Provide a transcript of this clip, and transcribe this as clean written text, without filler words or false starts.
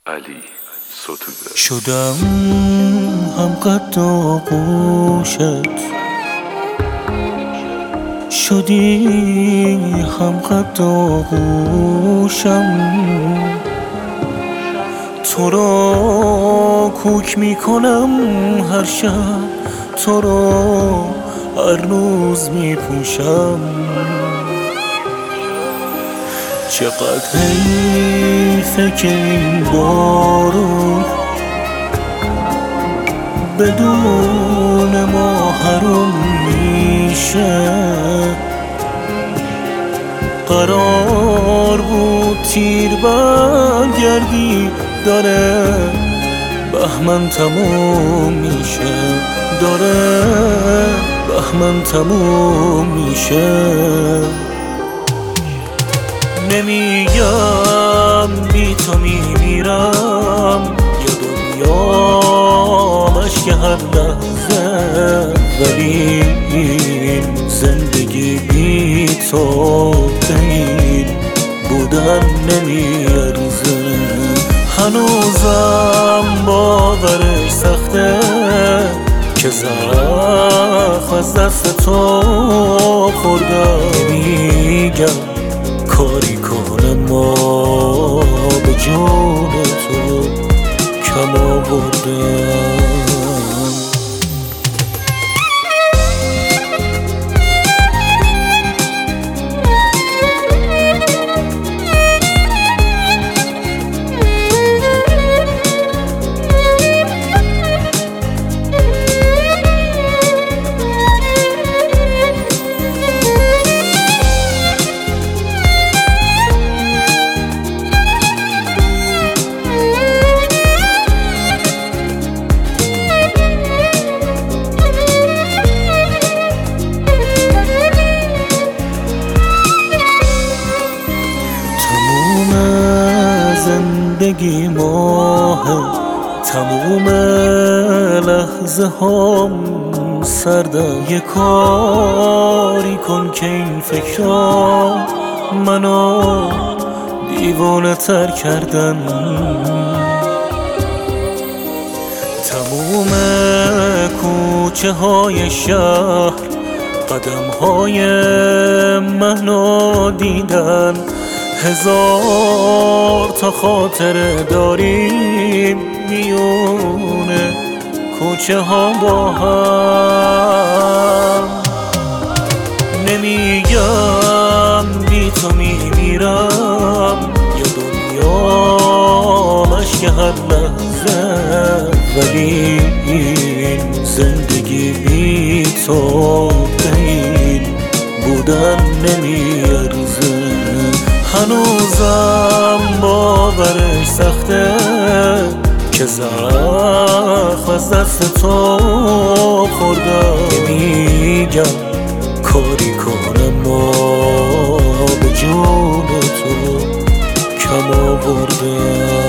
علی ستوده. شدم هم قد آغوشت، شدی هم قد آغوشم. تو را کوک میکنم هر شب، تو را هر روز میپوشم. چقدر حیفه که این بارون بدون ما حروم میشه. قرار بود تیر برگردی، داره بهمن تموم میشه، داره بهمن تموم میشه. نمیگم بی تو میمیرم، یا دنیا مشک هر لحظه، ولی این زندگی بی تو این بودن نمیارزه. هنوزم باورش سخته که زخم از دست تو خوردم. میگم کاری کنم ما به جون تو کم آوردم. زندگی ماه، تموم لحظه هم سردم. یه کاری کن که این فکرها منو دیوانه تر کردن. تموم کوچه های شهر قدم های منو دیدن. هزار تا خاطره داریم میونه کوچه ها با هم. نمیگم بی تو میمیرم، یا دنیا مشک هر لحظه، ولی این زندگی بی تو این بودن نمیارزه. هنوزم باورش سخته که زخم از دست تو خوردم. میگم کاری کنم ما به جون تو کم آوردم.